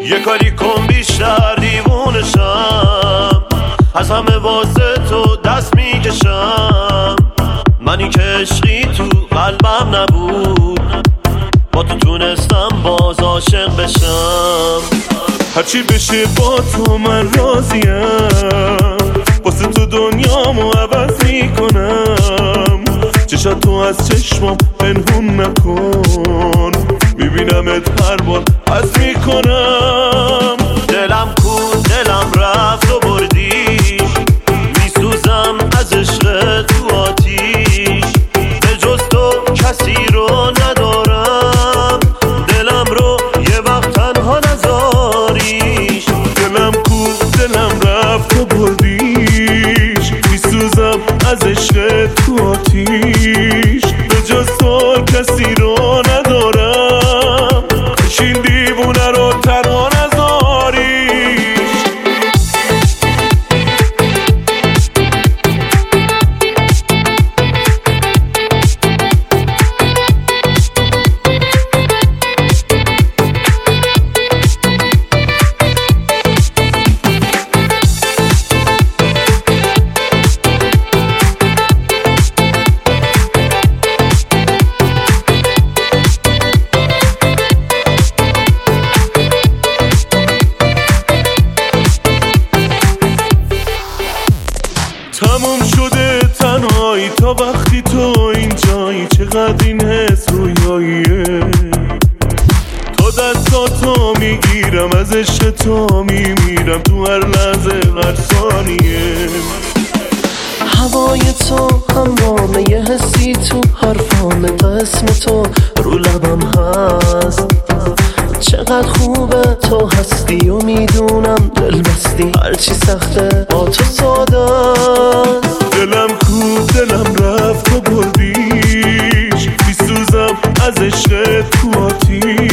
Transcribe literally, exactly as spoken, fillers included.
یه کاری کن بیشتر دیوونشم، از همه واسه تو دست میکشم. منی که عشقی تو قلبم نبود، با تو تونستم باز عاشق بشم. هرچی بشه با تو من راضیم، واسه تو دنیامو عوض میکنم. چشات تو از چشمم پنهون نکن، میبینمت هر بار حس میکنم. دلم کو دلم رفت و بردیش، میسوزم از عشق تو آتیش. به جز تو کسی رو ندارم، دلم رو یه وقت تنها نذاریش. دلم کو دلم رفت و بردیش، میسوزم از عشق تو آتیش. به جز تو کسی رو ندارم، کاش این دیوونه رو تنها نذاریش. تموم شده تنهایی تا وقتی تو اینجایی. چقدر این حس رویاییه، تا دستاتو میگیرم از عشق تو میمیرم تو هر لحظه هر ثانیه. هوای تو هموامه یه حسی تو حرفامه، تا اسم تو رو لبم هست. چقدر خوبه تو هستی و میدونم دل بستی، هرچی سخته با تو ساده. دلم کو دلم رفت و بردیش، میسوزم از عشق تو آتیش.